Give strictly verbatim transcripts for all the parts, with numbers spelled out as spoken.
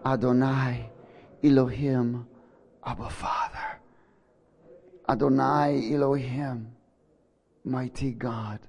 Adonai Elohim Abba Father. Adonai Elohim, mighty God.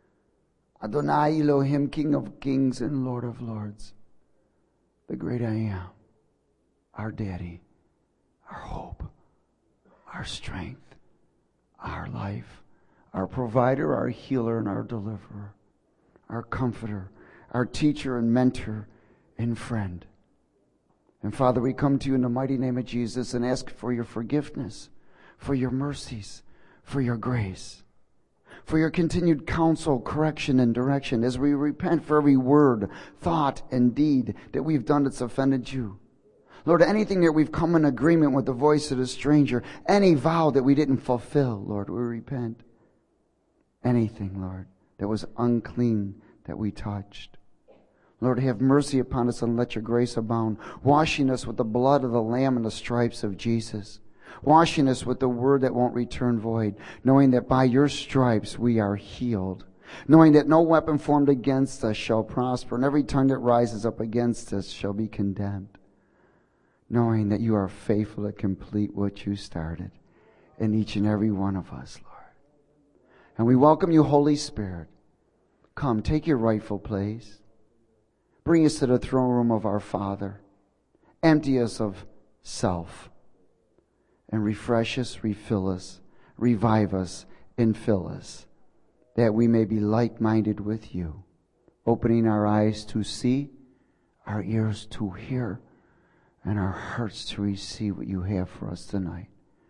Adonai Elohim, King of kings and Lord of lords. The great I am, our daddy, our hope, our strength, our life, our provider, our healer, and our deliverer, our comforter, our teacher and mentor and friend. And Father, we come to you in the mighty name of Jesus and ask for your forgiveness, for your mercies, for your grace, for your continued counsel, correction, and direction as we repent for every word, thought, and deed that we've done that's offended you. Lord, anything that we've come in agreement with the voice of a stranger, any vow that we didn't fulfill, Lord, we repent. Anything, Lord, that was unclean that we touched. Lord, have mercy upon us and let your grace abound, washing us with the blood of the Lamb and the stripes of Jesus, washing us with the word that won't return void, knowing that by your stripes we are healed, knowing that no weapon formed against us shall prosper, and every tongue that rises up against us shall be condemned, knowing that you are faithful to complete what you started in each and every one of us, Lord. And we welcome you, Holy Spirit. Come, take your rightful place. Bring us to the throne room of our Father. Empty us of self. And refresh us, refill us, revive us, and fill us, that we may be like-minded with you, opening our eyes to see, our ears to hear, and our hearts to receive what you have for us tonight.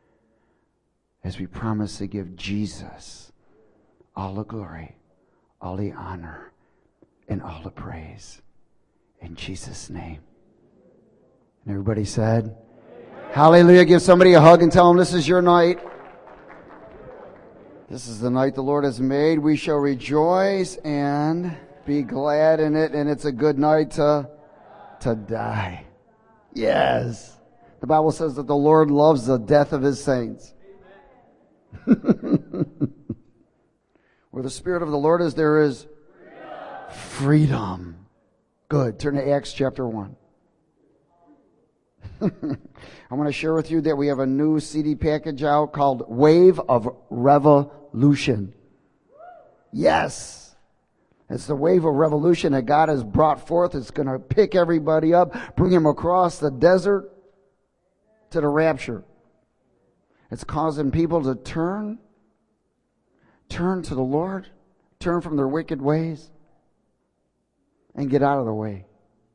As we promise to give Jesus all the glory, all the honor, and all the praise. In Jesus' name. And everybody said, amen. Hallelujah. Give somebody a hug and tell them this is your night. This is the night the Lord has made. We shall rejoice and be glad in it. And it's a good night to, to die. Yes. The Bible says that the Lord loves the death of his saints. Where the Spirit of the Lord is, there is freedom. freedom. Good. Turn to Acts chapter one. I want to share with you that we have a new C D package out called Wave of Revolution. Yes. It's the wave of revolution that God has brought forth. It's going to pick everybody up, bring them across the desert to the rapture. It's causing people to turn, turn to the Lord, turn from their wicked ways, and get out of the way.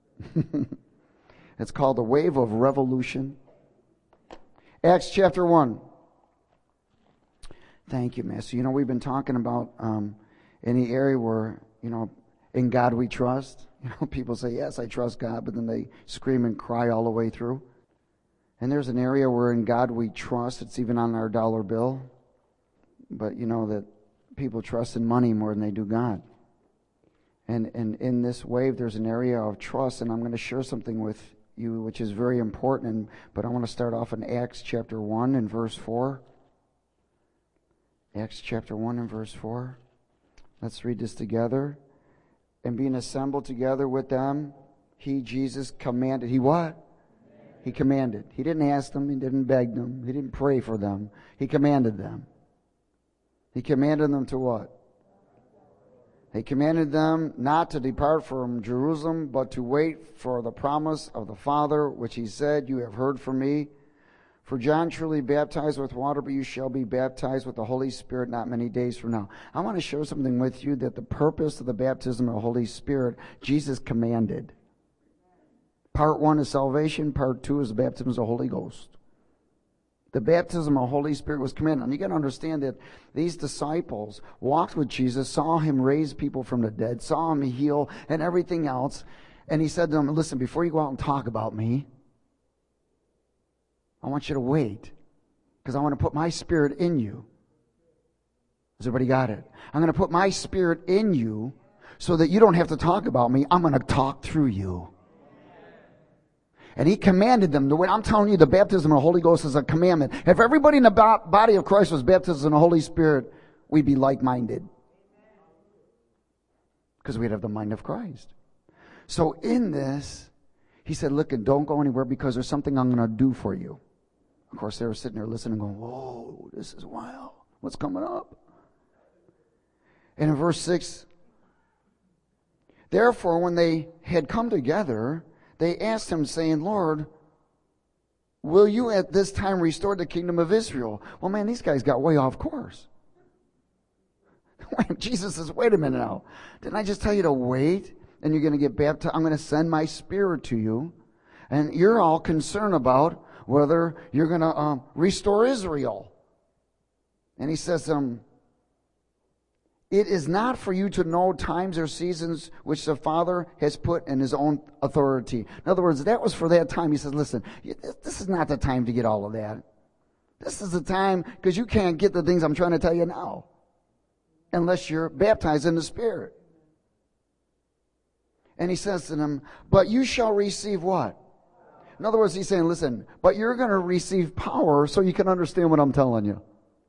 It's called the Wave of Revolution. Acts chapter one. Thank you, Master. You know, we've been talking about um, in the area where, you know, in God we trust. You know, people say, yes, I trust God, but then they scream and cry all the way through. And there's an area where in God we trust. It's even on our dollar bill. But you know that people trust in money more than they do God. And, and in this wave, there's an area of trust, and I'm going to share something with you which is very important. And, but I want to start off in Acts chapter one and verse four. Acts chapter one and verse four. Let's read this together. And being assembled together with them, he, Jesus, commanded. He what? He commanded. He didn't ask them. He didn't beg them. He didn't pray for them. He commanded them. He commanded them to what? He commanded them not to depart from Jerusalem, but to wait for the promise of the Father, which he said, you have heard from me. For John truly baptized with water, but you shall be baptized with the Holy Spirit not many days from now. I want to share something with you that the purpose of the baptism of the Holy Spirit, Jesus commanded. Part one is salvation. Part two is the baptism of the Holy Ghost. The baptism of the Holy Spirit was commanded. And you got to understand that these disciples walked with Jesus, saw him raise people from the dead, saw him heal and everything else. And he said to them, listen, before you go out and talk about me, I want you to wait, because I want to put my Spirit in you. Has everybody got it? I'm going to put my Spirit in you so that you don't have to talk about me. I'm going to talk through you. And he commanded them to wait. I'm telling you, the baptism of the Holy Ghost is a commandment. If everybody in the body of Christ was baptized in the Holy Spirit, we'd be like-minded. Because we'd have the mind of Christ. So in this, He said, look, and don't go anywhere because there's something I'm going to do for you. Of course, they were sitting there listening going, whoa, this is wild. What's coming up? And in verse six, therefore, when they had come together, they asked him, saying, Lord, will you at this time restore the kingdom of Israel? Well, man, these guys got way off course. Jesus says, wait a minute now. Didn't I just tell you to wait? And you're going to get baptized. I'm going to send my Spirit to you. And you're all concerned about whether you're going to um, restore Israel. And he says, um, it is not for you to know times or seasons which the Father has put in his own authority. In other words, that was for that time. He says, listen, this is not the time to get all of that. This is the time because you can't get the things I'm trying to tell you now unless you're baptized in the Spirit. And he says to them, but you shall receive what? In other words, he's saying, listen, but you're going to receive power so you can understand what I'm telling you.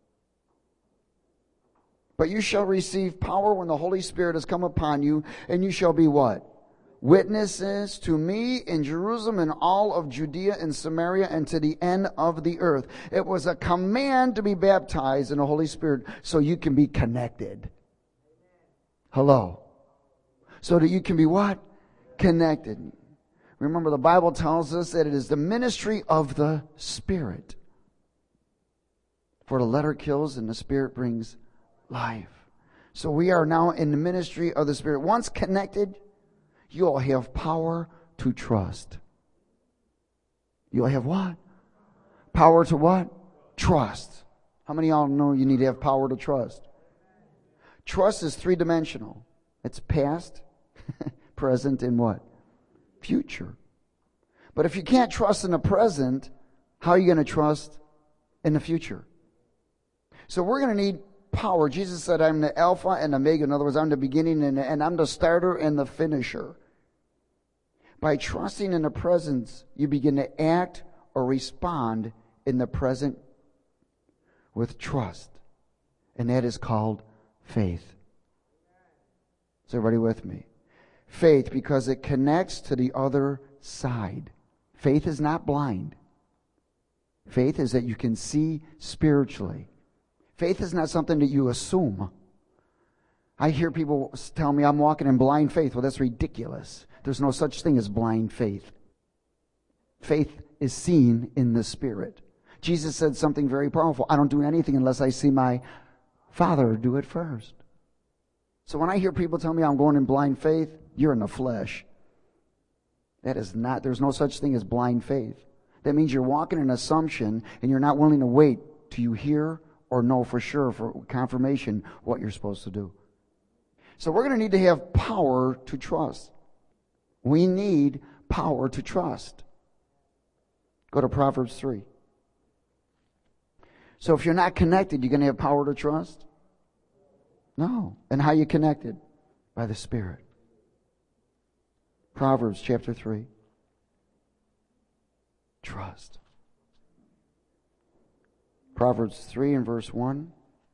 But you shall receive power when the Holy Spirit has come upon you, and you shall be what? Witnesses to me in Jerusalem and all of Judea and Samaria and to the end of the earth. It was a command to be baptized in the Holy Spirit so you can be connected. Hello. So that you can be what? Connected. Remember, the Bible tells us that it is the ministry of the Spirit. For the letter kills and the Spirit brings life. So we are now in the ministry of the Spirit. Once connected, you'll have power to trust. You'll have what? Power to what? Trust. How many of y'all know you need to have power to trust? Trust is three-dimensional. It's past, present, and what? Future. But if you can't trust in the present, how are you going to trust in the future? So we're going to need power. Jesus said, I'm the Alpha and Omega. In other words, I'm the beginning and, and I'm the starter and the finisher. By trusting in the present, you begin to act or respond in the present with trust. And that is called faith. Is everybody with me? Faith, because it connects to the other side. Faith is not blind. Faith is that you can see spiritually. Faith is not something that you assume. I hear people tell me I'm walking in blind faith. Well, that's ridiculous. There's no such thing as blind faith. Faith is seen in the Spirit. Jesus said something very powerful. I don't do anything unless I see my Father do it first. So when I hear people tell me I'm going in blind faith, you're in the flesh. That is not, there's no such thing as blind faith. That means you're walking in assumption and you're not willing to wait till you hear or know for sure, for confirmation, what you're supposed to do. So we're going to need to have power to trust. We need power to trust. Go to Proverbs three. So if you're not connected, you're going to have power to trust? No. And how are you connected? By the Spirit. Proverbs chapter three. Trust. Proverbs three and verse one.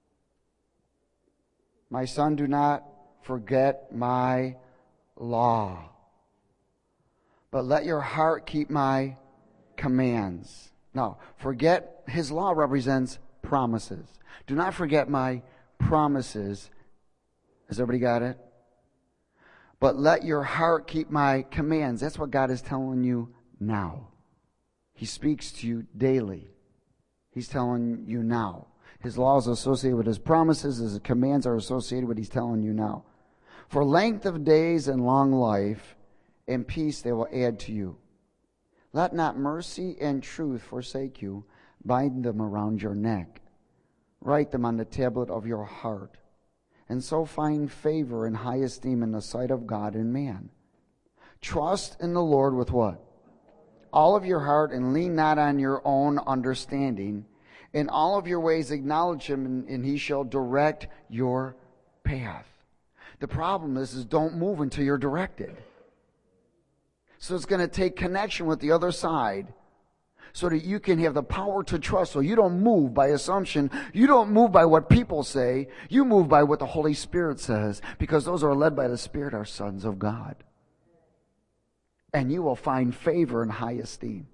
My son, do not forget my law, but let your heart keep my commands. Now, forget, his law represents promises. Do not forget my promises. Has everybody got it? But let your heart keep my commands. That's what God is telling you now. He speaks to you daily. He's telling you now. His laws are associated with his promises. His commands are associated with what he's telling you now. For length of days and long life and peace they will add to you. Let not mercy and truth forsake you. Bind them around your neck. Write them on the tablet of your heart. And so find favor and high esteem in the sight of God and man. Trust in the Lord with what? All of your heart, and lean not on your own understanding. In all of your ways acknowledge him, and, and he shall direct your path. The problem is, is don't move until you're directed. So it's going to take connection with the other side so that you can have the power to trust. So you don't move by assumption. You don't move by what people say. You move by what the Holy Spirit says, because those who are led by the Spirit are sons of God. and you will find favor and high esteem.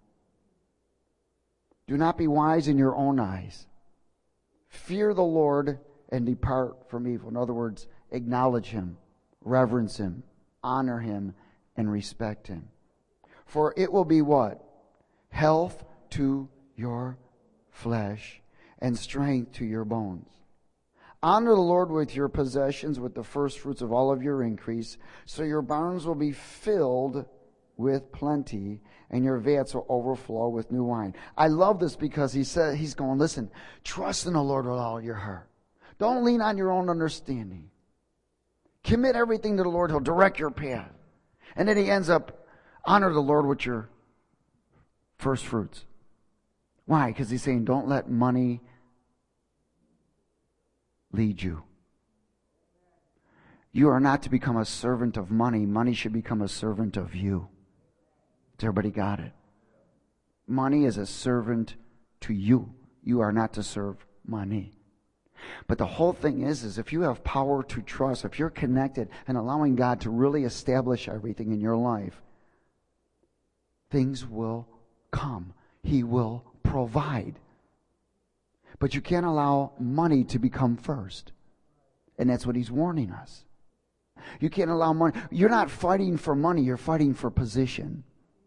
Do not be wise in your own eyes. Fear the Lord and depart from evil. In other words, acknowledge Him, reverence Him, honor Him, and respect Him. For it will be what? Health to your flesh and strength to your bones. Honor the Lord with your possessions, with the first fruits of all of your increase, so your barns will be filled with plenty, and your vats will overflow with new wine. I love this because he said, he's going, listen, trust in the Lord with all your heart. Don't lean on your own understanding. Commit everything to the Lord. He'll direct your path. And then he ends up, honor the Lord with your first fruits. Why? Because he's saying, don't let money lead you. You are not to become a servant of money. Money should become a servant of you. Has everybody got it? Money is a servant to you. You are not to serve money. But the whole thing is, is if you have power to trust, if you're connected and allowing God to really establish everything in your life, things will come. He will provide. But you can't allow money to become first. And that's what he's warning us. You can't allow money. You're not fighting for money. You're fighting for position.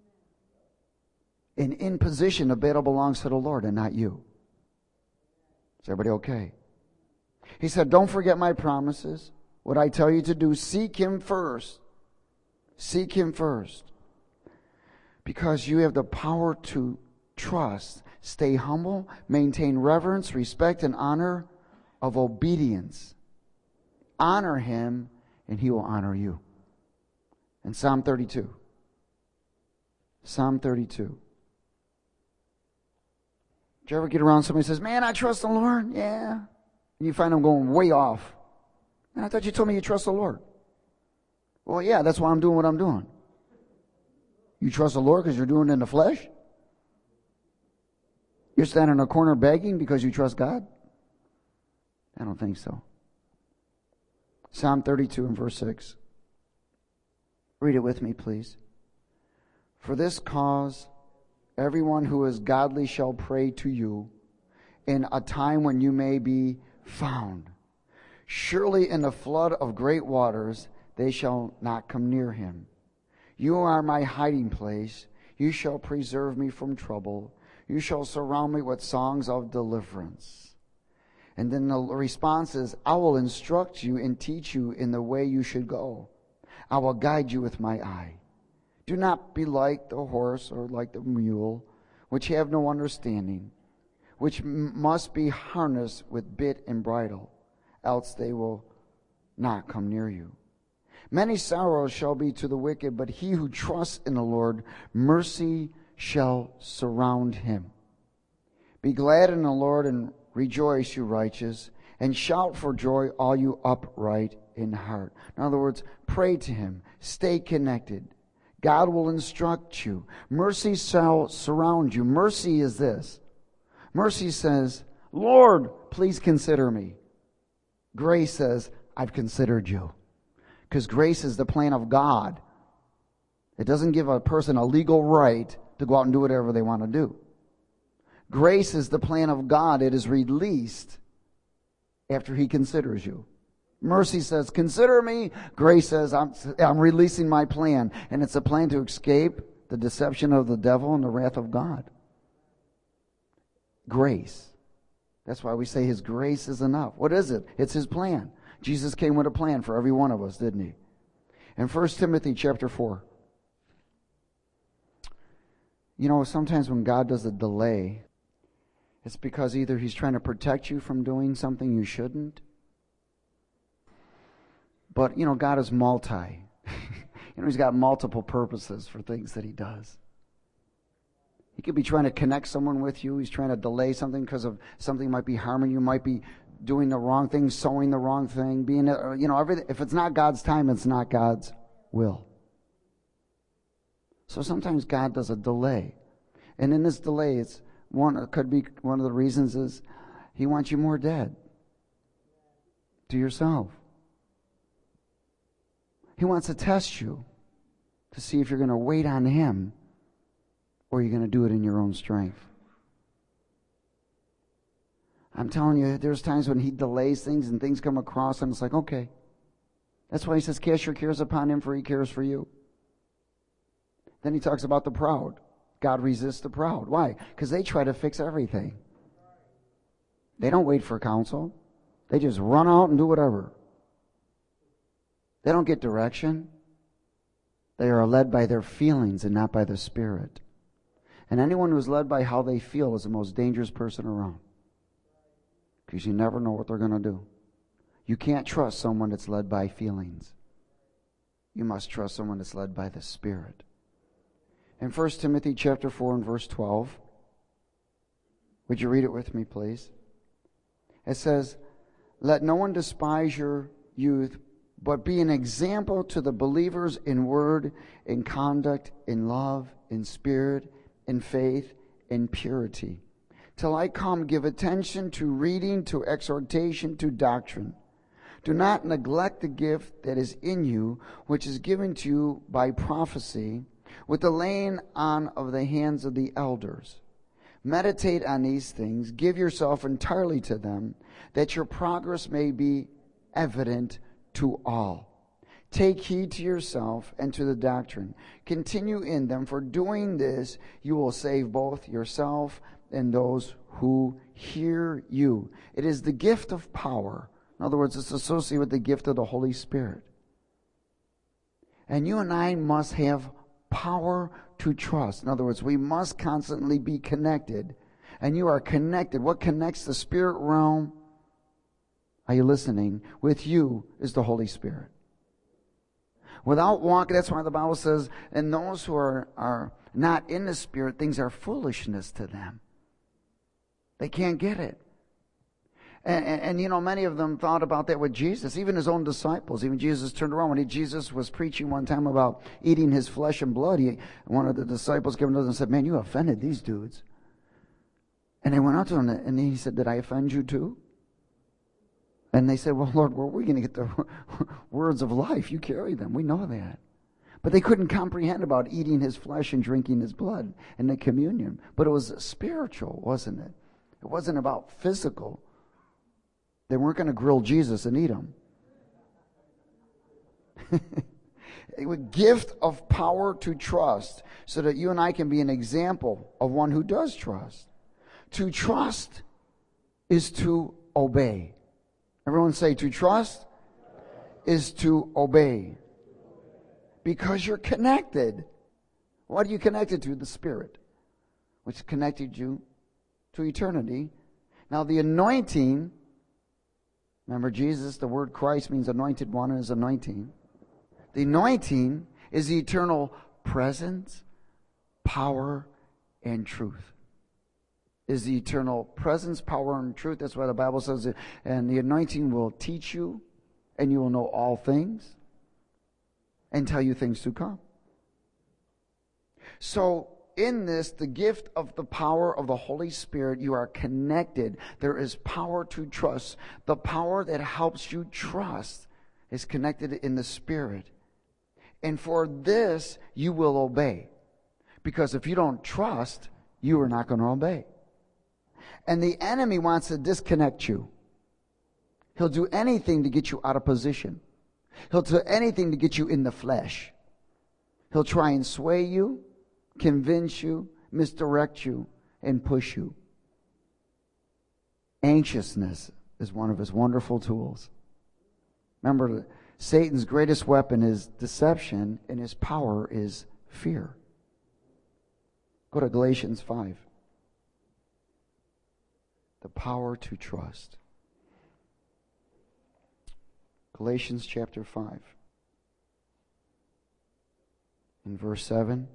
And in position, the battle belongs to the Lord and not you. Is everybody okay? He said, don't forget my promises. What I tell you to do, seek Him first. Seek Him first. Because you have the power to trust. Stay humble. Maintain reverence, respect, and honor of obedience. Honor Him, and He will honor you. In Psalm thirty-two. Psalm thirty-two. Did you ever get around somebody who says, man, I trust the Lord? Yeah. And you find them going way off. Man, I thought you told me you trust the Lord. Well, yeah, that's why I'm doing what I'm doing. You trust the Lord because you're doing it in the flesh? You're standing in a corner begging because you trust God? I don't think so. Psalm thirty-two and verse six. Read it with me, please. For this cause, everyone who is godly shall pray to you in a time when you may be found. Surely in the flood of great waters they shall not come near him. You are my hiding place. You shall preserve me from trouble. You shall surround me with songs of deliverance. And then the response is, I will instruct you and teach you in the way you should go. I will guide you with my eye. Do not be like the horse or like the mule, which have no understanding, which m- must be harnessed with bit and bridle, else they will not come near you. Many sorrows shall be to the wicked, but he who trusts in the Lord, mercy shall surround him. Be glad in the Lord and rejoice, you righteous, and shout for joy, all you upright in heart. In other words, pray to Him. Stay connected. God will instruct you. Mercy shall surround you. Mercy is this. Mercy says, Lord, please consider me. Grace says, I've considered you. Because grace is the plan of God. It doesn't give a person a legal right to go out and do whatever they want to do. Grace is the plan of God. It is released after He considers you. Mercy says, consider me. Grace says, I'm, I'm releasing my plan. And it's a plan to escape the deception of the devil and the wrath of God. Grace. That's why we say His grace is enough. What is it? It's His plan. Jesus came with a plan for every one of us, didn't He? In First Timothy chapter four. You know, sometimes when God does a delay, it's because either He's trying to protect you from doing something you shouldn't. But, you know, God is multi. You know, He's got multiple purposes for things that He does. He could be trying to connect someone with you. He's trying to delay something because of something might be harming you, might be doing the wrong thing, sowing the wrong thing, being, you know, everything. If it's not God's time, it's not God's will. So sometimes God does a delay. And in this delay, it's one, it could be one of the reasons is He wants you more dead to yourself. He wants to test you to see if you're going to wait on Him or you're going to do it in your own strength. I'm telling you, there's times when He delays things and things come across and it's like, okay. That's why He says, cast your cares upon Him, for He cares for you. Then He talks about the proud. God resists the proud. Why? Because they try to fix everything. They don't wait for counsel. They just run out and do whatever. They don't get direction. They are led by their feelings and not by the Spirit. And anyone who's led by how they feel is the most dangerous person around. Because you never know what they're going to do. You can't trust someone that's led by feelings. You must trust someone that's led by the Spirit. In First Timothy chapter four and verse twelve, would you read it with me, please? It says, let no one despise your youth, but be an example to the believers in word, in conduct, in love, in spirit, in faith, in purity. Till I come, give attention to reading, to exhortation, to doctrine. Do not neglect the gift that is in you, which is given to you by prophecy, with the laying on of the hands of the elders. Meditate on these things, give yourself entirely to them, that your progress may be evident to all. Take heed to yourself and to the doctrine. Continue in them, for doing this you will save both yourself and those who hear you. It is the gift of power. In other words, it's associated with the gift of the Holy Spirit. And you and I must have power to trust. In other words, we must constantly be connected. And you are connected. What connects the spirit realm, are you listening, with you is the Holy Spirit. Without walking, that's why the Bible says, and those who are, are not in the Spirit, things are foolishness to them. They can't get it. And, and, and, you know, many of them thought about that with Jesus, even His own disciples. Even Jesus turned around when he, Jesus was preaching one time about eating His flesh and blood. He, one of the disciples came to him and said, man, you offended these dudes. And they went out to him and He said, did I offend you too? And they said, well, Lord, where are we going to get the words of life? You carry them. We know that. But they couldn't comprehend about eating His flesh and drinking His blood and the communion. But it was spiritual, wasn't it? It wasn't about physical. They weren't going to grill Jesus and eat Him. A gift of power to trust, so that you and I can be an example of one who does trust. To trust is to obey. Everyone say, to trust is to obey. Because you're connected. What are you connected to? The Spirit, which connected you to eternity. Now the anointing, remember Jesus, the word Christ means anointed one and is anointing. The anointing is the eternal presence, power, and truth. Is the eternal presence, power, and truth. That's why the Bible says it. And the anointing will teach you, and you will know all things, and tell you things to come. So, in this, the gift of the power of the Holy Spirit, you are connected. There is power to trust. The power that helps you trust is connected in the Spirit. And for this, you will obey. Because if you don't trust, you are not going to obey. And the enemy wants to disconnect you. He'll do anything to get you out of position. He'll do anything to get you in the flesh. He'll try and sway you, convince you, misdirect you, and push you. Anxiousness is one of his wonderful tools. Remember, Satan's greatest weapon is deception, and his power is fear. Go to Galatians five. The power to trust. Galatians chapter five. In verse seven.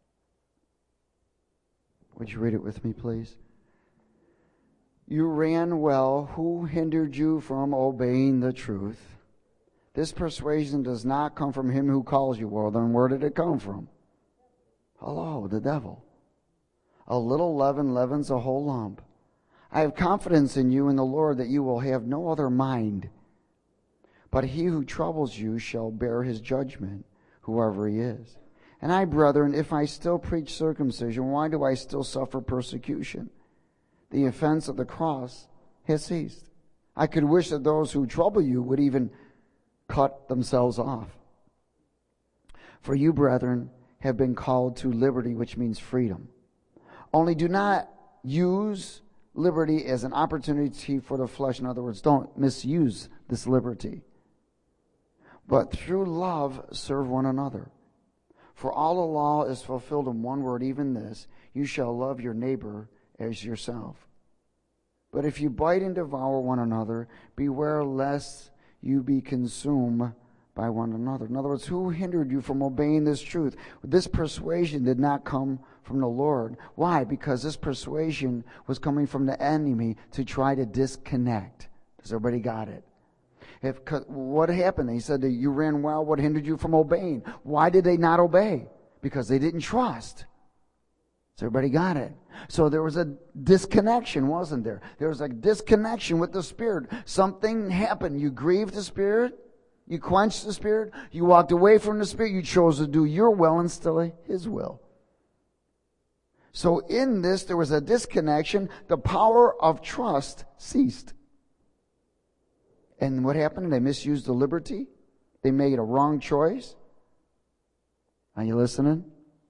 Would you read it with me, please? You ran well. Who hindered you from obeying the truth? This persuasion does not come from him who calls you. Well, then where did it come from? Hello, the devil. A little leaven leavens a whole lump. I have confidence in you in the Lord that you will have no other mind. But he who troubles you shall bear his judgment, whoever he is. And I, brethren, if I still preach circumcision, why do I still suffer persecution? The offense of the cross has ceased. I could wish that those who trouble you would even cut themselves off. For you, brethren, have been called to liberty, which means freedom. Only do not use liberty as an opportunity for the flesh. In other words, don't misuse this liberty. But through love, serve one another. For all the law is fulfilled in one word, even this: you shall love your neighbor as yourself. But if you bite and devour one another, beware lest you be consumed by one another. In other words, who hindered you from obeying this truth? This persuasion did not come from the Lord. Why? Because this persuasion was coming from the enemy to try to disconnect. Has everybody got it? If, what happened? He said that you ran wild. What hindered you from obeying? Why did they not obey? Because they didn't trust. So everybody got it. So there was a disconnection, wasn't there? There was a disconnection with the Spirit. Something happened. You grieved the Spirit. You quenched the Spirit. You walked away from the Spirit. You chose to do your will instead of His will. So in this, there was a disconnection. The power of trust ceased. And what happened? They misused the liberty. They made a wrong choice. Are you listening?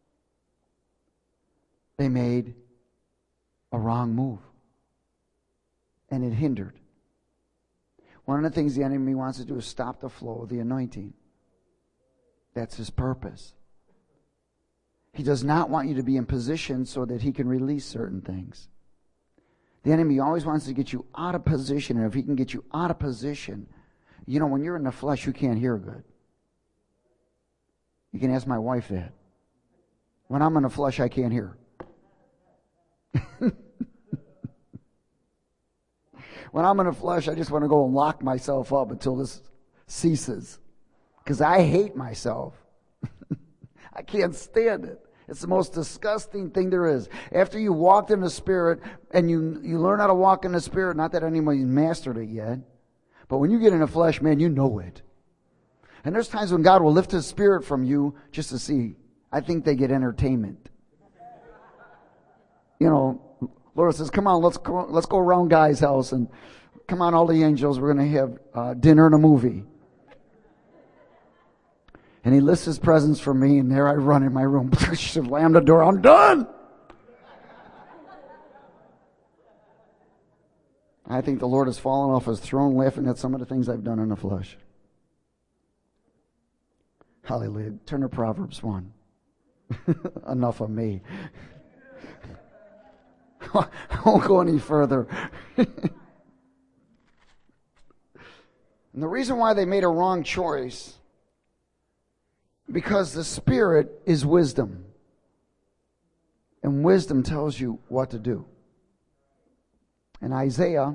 They made a wrong move. And it hindered. One of the things the enemy wants to do is stop the flow of the anointing. That's his purpose. He does not want you to be in position so that he can release certain things. The enemy always wants to get you out of position, and if he can get you out of position, you know, when you're in the flesh, you can't hear good. You can ask my wife that. When I'm in the flesh, I can't hear. When I'm in the flesh, I just want to go and lock myself up until this ceases. Because I hate myself. I can't stand it. It's the most disgusting thing there is. After you walked in the Spirit and you you learn how to walk in the Spirit, not that anybody's mastered it yet, but when you get in the flesh, man, you know it. And there's times when God will lift His Spirit from you just to see. I think they get entertainment. You know, Laura says, come on, let's go, let's go around Guy's house and come on, all the angels, we're going to have uh, dinner and a movie. And he lifts his presence from me, and there I run in my room. Slam the door. I'm done. I think the Lord has fallen off His throne laughing at some of the things I've done in the flesh. Hallelujah. Turn to Proverbs one. Enough of me. I won't go any further. And the reason why they made a wrong choice, because the Spirit is wisdom. And wisdom tells you what to do. And Isaiah,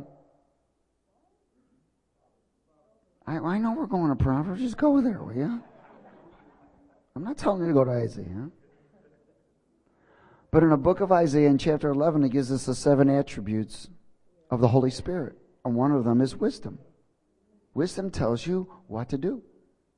I, I know we're going to Proverbs. Just go there, will you? I'm not telling you to go to Isaiah. But in the book of Isaiah, in chapter eleven, it gives us the seven attributes of the Holy Spirit. And one of them is wisdom. Wisdom tells you what to do.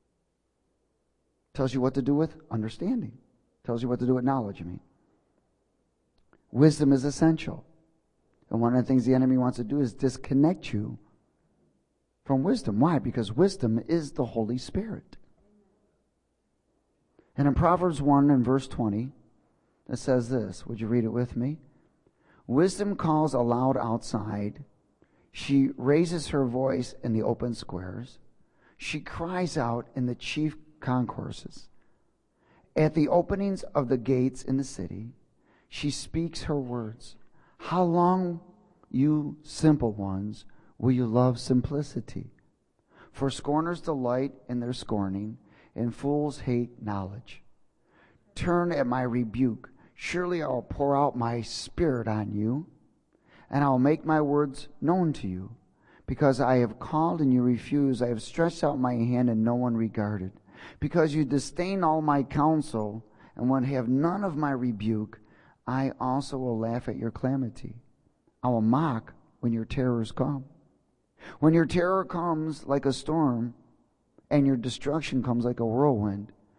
Tells you what to do with understanding. Tells you what to do with knowledge, I mean. Wisdom is essential. And one of the things the enemy wants to do is disconnect you from wisdom. Why? Because wisdom is the Holy Spirit. And in Proverbs one and verse twenty, it says this. Would you read it with me? Wisdom calls aloud outside. She raises her voice in the open squares. She cries out in the chief concourses. At the openings of the gates in the city, she speaks her words. How long, you simple ones, will you love simplicity? For scorners delight in their scorning, and fools hate knowledge. Turn at my rebuke. Surely I will pour out my Spirit on you, and I will make my words known to you. Because I have called and you refuse, I have stretched out my hand and no one regarded. Because you disdain all my counsel and would have none of my rebuke, I also will laugh at your calamity. I will mock when your terrors come. When your terror comes like a storm and your destruction comes like a whirlwind,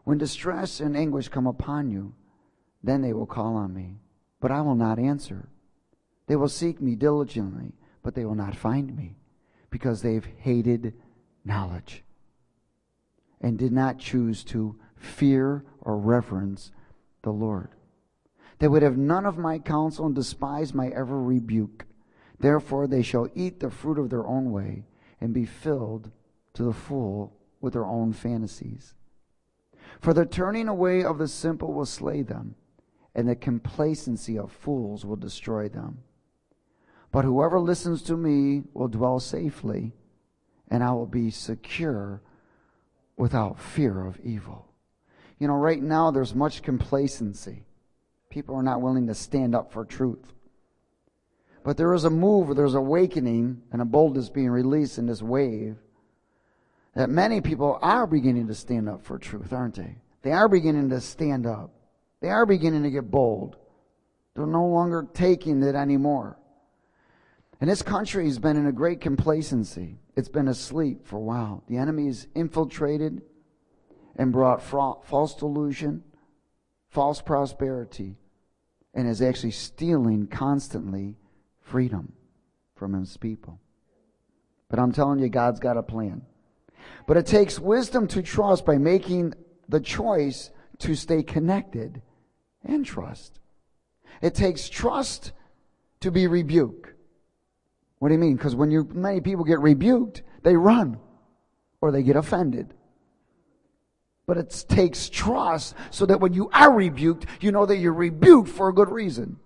When distress and anguish come upon you, then they will call on me, but I will not answer. They will seek me diligently, but they will not find me, because they've hated knowledge and did not choose to fear or reverence the Lord. They would have none of my counsel and despise my ever rebuke. Therefore they shall eat the fruit of their own way and be filled to the full with their own fantasies. For the turning away of the simple will slay them, and the complacency of fools will destroy them. But whoever listens to me will dwell safely, and I will be secure without fear of evil. You know, right now there's much complacency. People are not willing to stand up for truth. But there is a move, there's awakening, and a boldness being released in this wave, that many people are beginning to stand up for truth, aren't they? They are beginning to stand up. They are beginning to get bold. They're no longer taking it anymore. And this country has been in a great complacency. It's been asleep for a while. The enemy has infiltrated and brought fra- false delusion, false prosperity, and is actually stealing constantly freedom from his people. But I'm telling you, God's got a plan. But it takes wisdom to trust by making the choice to stay connected and trust. It takes trust to be rebuked. What do you mean? Because when you many people get rebuked, they run or they get offended. But it takes trust so that when you are rebuked, you know that you're rebuked for a good reason.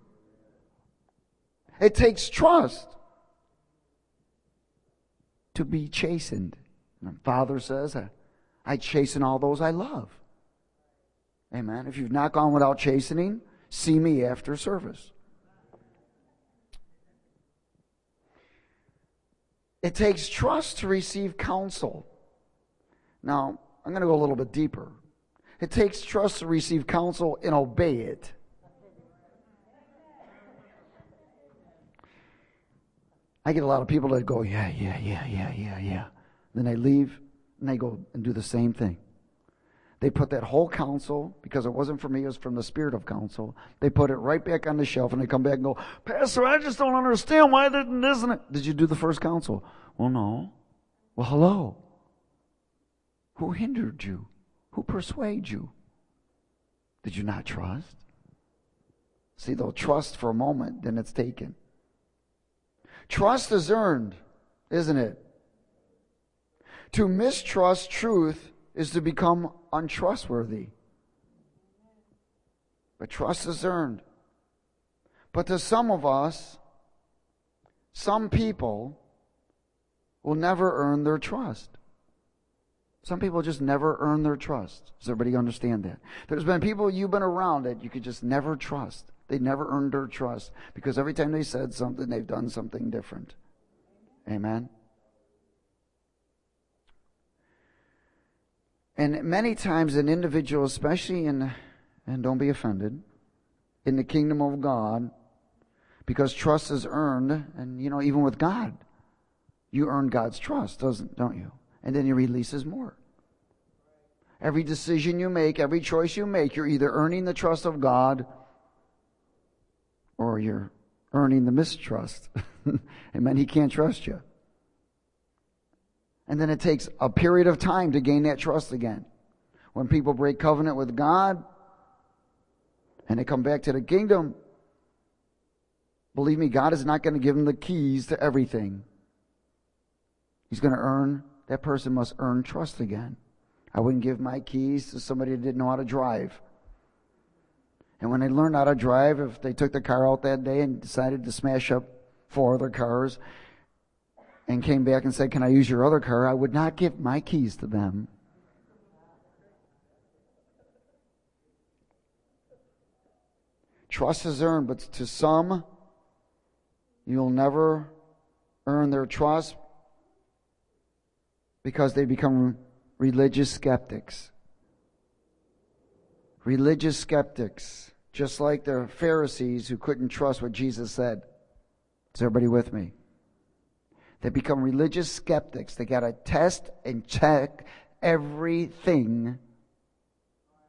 It takes trust to be chastened. And the Father says, I chasten all those I love. Amen. If you've not gone without chastening, see me after service. It takes trust to receive counsel. Now, I'm going to go a little bit deeper. It takes trust to receive counsel and obey it. I get a lot of people that go, yeah, yeah, yeah, yeah, yeah, yeah. Then they leave and they go and do the same thing. They put that whole counsel, because it wasn't from me, it was from the spirit of counsel. They put it right back on the shelf and they come back and go, Pastor, I just don't understand why didn't this and it. Did you do the first counsel? Well, no. Well, hello. Who hindered you? Who persuaded you? Did you not trust? See, they'll trust for a moment, then it's taken. Trust is earned, isn't it? To mistrust truth is to become untrustworthy. But trust is earned. But to some of us, some people will never earn their trust. Some people just never earn their trust. Does everybody understand that? There's been people you've been around that you could just never trust. They never earned their trust because every time they said something, they've done something different. Amen? And many times an individual, especially in, and don't be offended, in the kingdom of God, because trust is earned, and you know, even with God, you earn God's trust, doesn't, don't you? And then he releases more. Every decision you make, every choice you make, you're either earning the trust of God or you're earning the mistrust. Amen. He can't trust you. And then it takes a period of time to gain that trust again. When people break covenant with God and they come back to the kingdom, believe me, God is not going to give them the keys to everything. He's going to earn, that person must earn trust again. I wouldn't give my keys to somebody that didn't know how to drive. And when they learned how to drive, if they took the car out that day and decided to smash up four other cars and came back and said, can I use your other car? I would not give my keys to them. Trust is earned, but to some, you'll never earn their trust because they become religious skeptics. Religious skeptics, just like the Pharisees who couldn't trust what Jesus said. Is everybody with me? They become religious skeptics. They got to test and check everything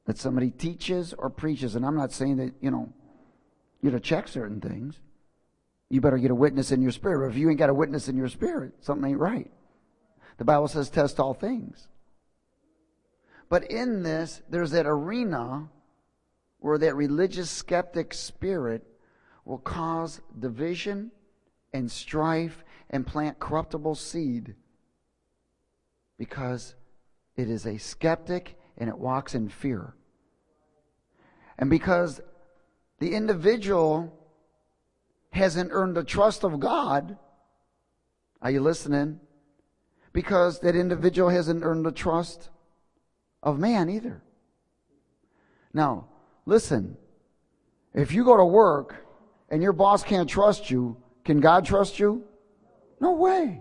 that somebody teaches or preaches. And I'm not saying that, you know, you got to check certain things. You better get a witness in your spirit. But if you ain't got a witness in your spirit, something ain't right. The Bible says test all things. But in this, there's that arena where that religious skeptic spirit will cause division and strife and plant corruptible seed, because it is a skeptic and it walks in fear. And because the individual hasn't earned the trust of God, are you listening? Because that individual hasn't earned the trust of man either. Now, listen, if you go to work and your boss can't trust you, can God trust you? No way.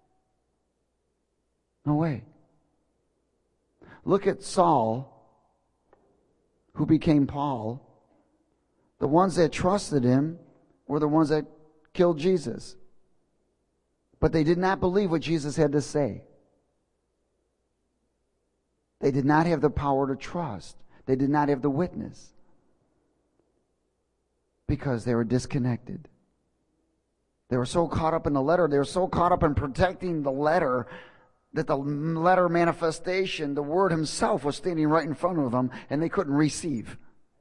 No way. Look at Saul, who became Paul. The ones that trusted him were the ones that killed Jesus. But they did not believe what Jesus had to say. They did not have the power to trust. They did not have the witness. Because they were disconnected. They were so caught up in the letter. They were so caught up in protecting the letter that the letter manifestation, the Word Himself, was standing right in front of them, and they couldn't receive.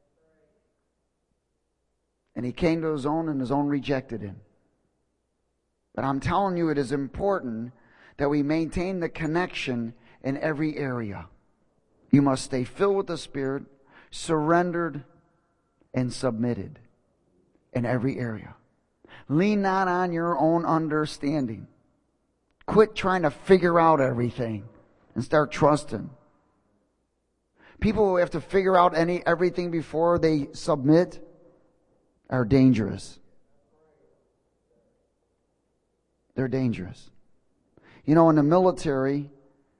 And He came to His own, and His own rejected Him. But I'm telling you, it is important that we maintain the connection in every area. You must stay filled with the Spirit, surrendered, and submitted in every area. Lean not on your own understanding. Quit trying to figure out everything and start trusting. People who have to figure out any everything before they submit are dangerous. They're dangerous. You know, in the military,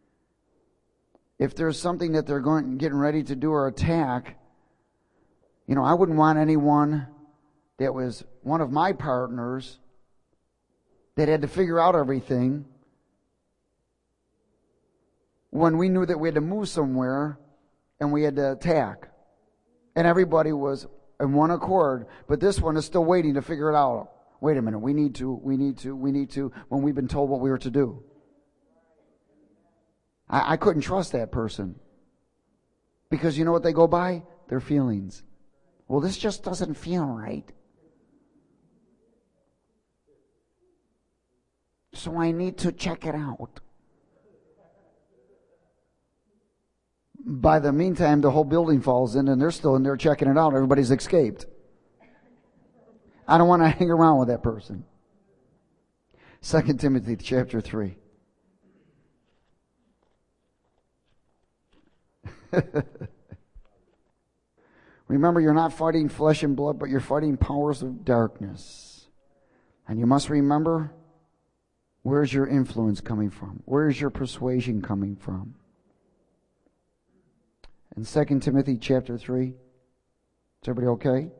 if there's something that they're going getting ready to do or attack, you know, I wouldn't want anyone that was one of my partners that had to figure out everything when we knew that we had to move somewhere and we had to attack. And everybody was in one accord, but this one is still waiting to figure it out. Wait a minute, we need to, we need to, we need to, when we've been told what we were to do. I, I couldn't trust that person. Because you know what they go by? Their feelings. Well, this just doesn't feel right. So I need to check it out. By the meantime, the whole building falls in and they're still in there checking it out. Everybody's escaped. I don't want to hang around with that person. Second Timothy chapter three. Remember, you're not fighting flesh and blood, but you're fighting powers of darkness. And you must remember, where's your influence coming from? Where's your persuasion coming from? In Second Timothy chapter three, is everybody okay?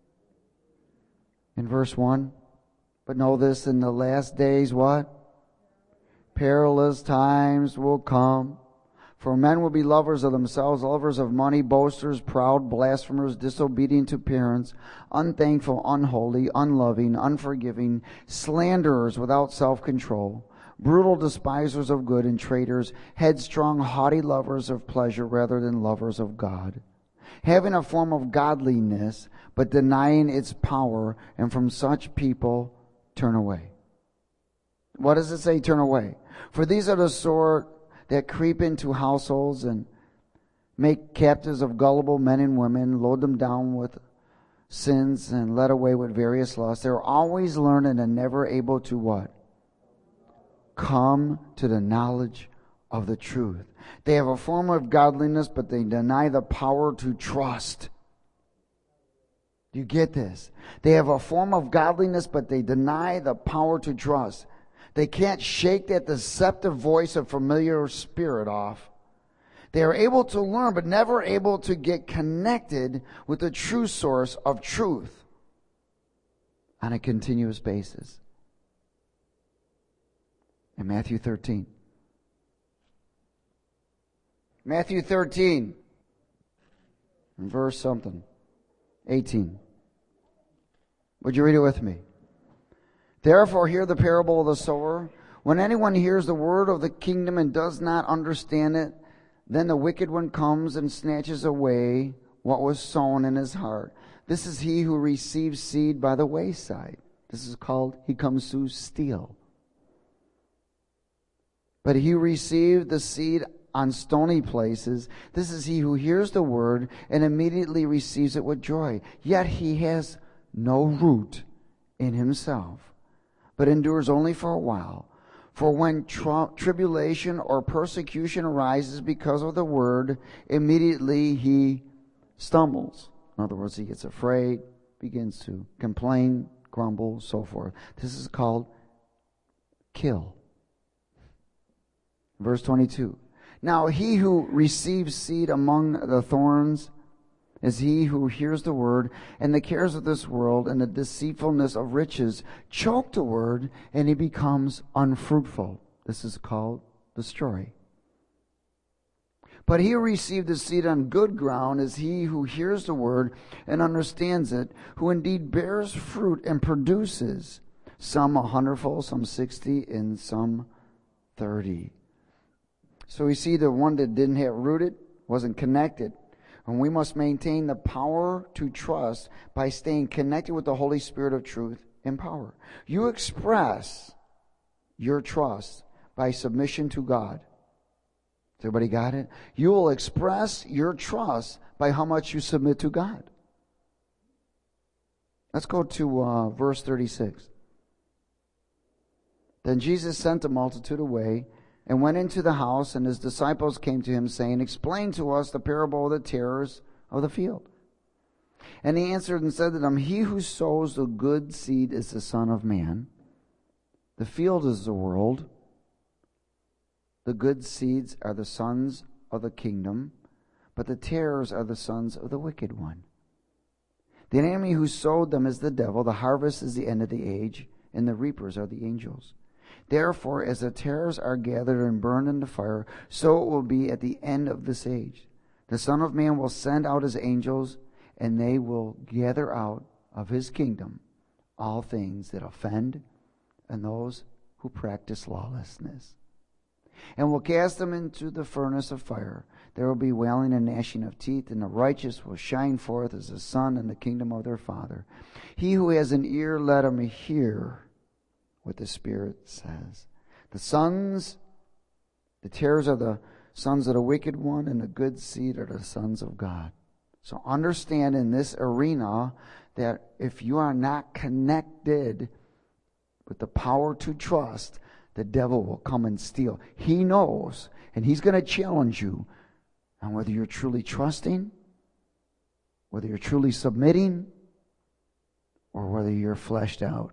In verse one, but know this, in the last days, what? Perilous times will come. For men will be lovers of themselves, lovers of money, boasters, proud, blasphemers, disobedient to parents, unthankful, unholy, unloving, unforgiving, slanderers without self-control, brutal despisers of good and traitors, headstrong, haughty lovers of pleasure rather than lovers of God, having a form of godliness, but denying its power, and from such people turn away. What does it say, turn away? For these are the sort that creep into households and make captives of gullible men and women, load them down with sins and led away with various lusts. They're always learning and never able to what? Come to the knowledge of the truth. They have a form of godliness, but they deny the power to trust. Do you get this? They have a form of godliness, but they deny the power to trust. They can't shake that deceptive voice of familiar spirit off. They are able to learn, but never able to get connected with the true source of truth on a continuous basis. In Matthew thirteen. Matthew thirteen. verse something, eighteen. Would you read it with me? Therefore, hear the parable of the sower. When anyone hears the word of the kingdom and does not understand it, then the wicked one comes and snatches away what was sown in his heart. This is he who receives seed by the wayside. This is called, he comes to steal. But he who received the seed on stony places, this is he who hears the word and immediately receives it with joy. Yet he has no root in himself, but endures only for a while. For when tri- tribulation or persecution arises because of the word, immediately he stumbles. In other words, he gets afraid, begins to complain, grumble, so forth. This is called kill. Verse twenty-two. Now he who receives seed among the thorns is he who hears the word, and the cares of this world and the deceitfulness of riches choke the word, and he becomes unfruitful. This is called destroy. But he who received the seed on good ground is he who hears the word and understands it, who indeed bears fruit and produces, some a hundredfold, some sixty, and some thirty. So we see the one that didn't have rooted, wasn't connected. And we must maintain the power to trust by staying connected with the Holy Spirit of truth and power. You express your trust by submission to God. Has everybody got it? You will express your trust by how much you submit to God. Let's go to uh, verse thirty-six. Then Jesus sent the multitude away and went into the house, and his disciples came to him, saying, Explain to us the parable of the tares of the field. And he answered and said to them, He who sows the good seed is the Son of Man. The field is the world. The good seeds are the sons of the kingdom, but the tares are the sons of the wicked one. The enemy who sowed them is the devil. The harvest is the end of the age, and the reapers are the angels. Therefore, as the tares are gathered and burned in the fire, so it will be at the end of this age. The Son of Man will send out his angels, and they will gather out of his kingdom all things that offend and those who practice lawlessness, and will cast them into the furnace of fire. There will be wailing and gnashing of teeth, and the righteous will shine forth as the sun in the kingdom of their Father. He who has an ear, let him hear what the Spirit says. The sons, the tares are the sons of the wicked one, and the good seed are the sons of God. So understand in this arena that if you are not connected with the power to trust, the devil will come and steal. He knows, and he's going to challenge you on whether you're truly trusting, whether you're truly submitting, or whether you're fleshed out.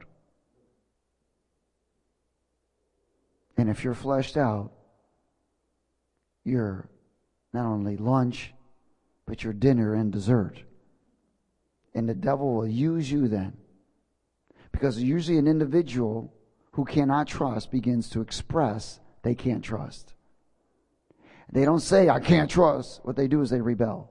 And if you're fleshed out, you're not only lunch, but your dinner and dessert. And the devil will use you then. Because usually an individual who cannot trust begins to express they can't trust. They don't say, I can't trust. What they do is they rebel.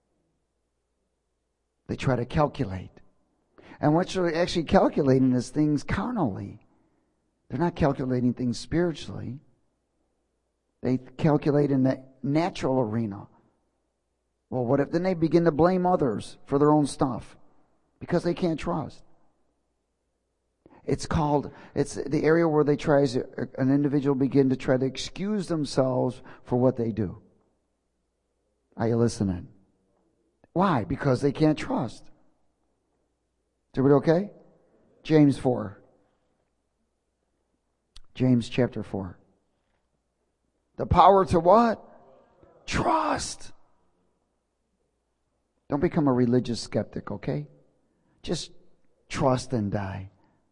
They try to calculate. And what you're actually calculating is things carnally. They're not calculating things spiritually. They calculate in the natural arena. Well, what if then they begin to blame others for their own stuff because they can't trust? It's called, it's the area where they try, as an individual begin to try to excuse themselves for what they do. Are you listening? Why? Because they can't trust. Is everybody okay? James four. James chapter four. The power to what? Trust. Don't become a religious skeptic, okay? Just trust and die.